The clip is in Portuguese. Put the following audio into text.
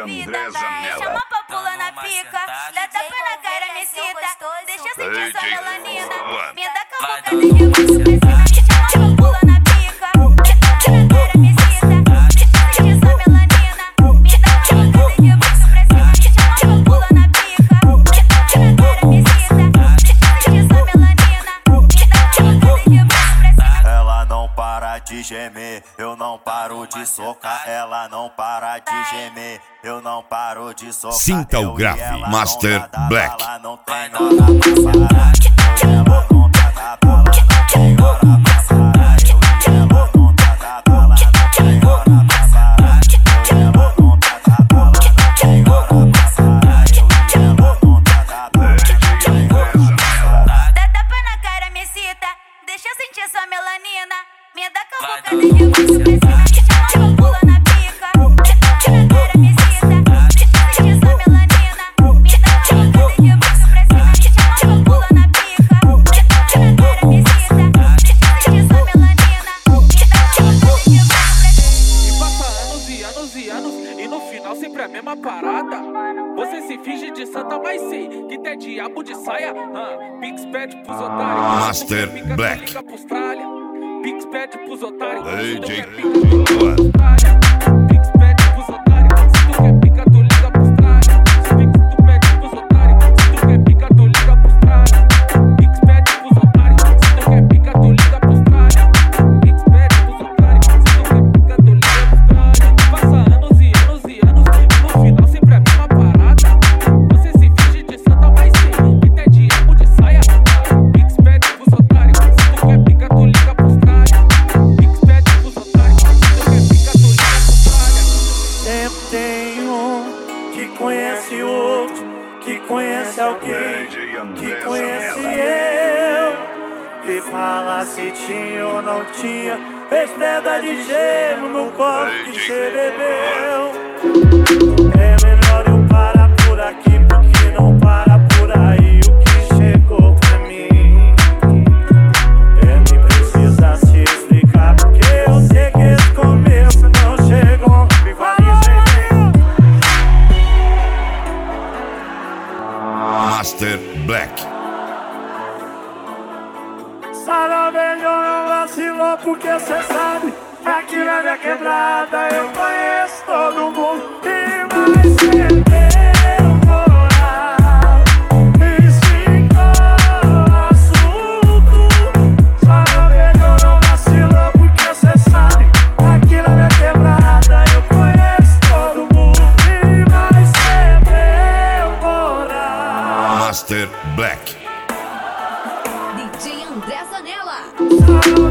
vida. Chama pra pular na pica, dá tapa na cara, me cita. Deixa eu sentir sua melanina, me dá com a boca de você. Chama pra pular na pica, dá tapa na cara, me cita. Deixa eu sentir sua melanina, me dá com a boca de você. Chama pra pular na pica, dá tapa na cara, me cita. Deixa eu sentir sua melanina, me dá com a boca de você. Ela não para de gemer, eu não paro de socar. Ela não para de gemer, eu não paro de socar. Sinta o grave Master Black. Ela não tem hora pra parar. Ela não tá da bala, não tem hora pra parar. Eu e ela não tá da bala, não tem hora pra parar. Eu e ela não tá da bala, não tem hora pra parar. Eu e ela não tá da bala, não tem hora pra parar. Dá tapa na cara, me cita. Deixa eu sentir sua melanina, me dá com a boca de você. Chama pra pular na pica, dá tapa na cara, me cita. Deixa eu sentir sua melanina, me dá com a boca de você. Chama pra pular na pica, dá tapa na cara, me cita. Deixa eu sentir sua melanina, me dá com a boca de você. E passa anos e anos e anos, e no final sempre a mesma parada. Você se finge de santa, mas sei que tem diabo de saia. Pix pede pros otários, Master pica Black. liga pros tralha. Pix pede pros otários, DJ Pix pede pros otários, se tu quer pica, tu liga pros tralha. Pix tu pede pros otários, se tu quer pica, tu liga pros tralha. Pix pede pros otários, se tu quer pica, tu liga pros tralha. Pix pede pros otários, se tu quer pica, tu liga pros tralha. Passa anos e anos e anos, e no final sempre a mesma parada. Você se finge de santa, mas sei que tem diabo de saia. Pix pede pros otários, se tu quer pica, tu liga pros tralha. Pix pede pros otários, se tu quer pica, tu liga pros tralha. Sempre tem um que conhece o outro, que conhece alguém, que conhece eu. Que fala se tinha ou não tinha, fez pedra de gelo no copo que cê bebeu. É melhor eu parar por aqui, porque não para por aí o que chegou pra mim. Nem precisa se explicar, porque eu sei que esse começo não chegou. Master Black. Sara melhor não vacilou, porque cê sabe, aqui na minha quebrada eu conheço todo mundo. E mais cê meu moral, e ficou assunto. Sara melhor não vacilou, porque cê sabe, aqui na minha quebrada eu conheço todo mundo. E mais cê meu moral. Master Black. DJ André Zanella. Sara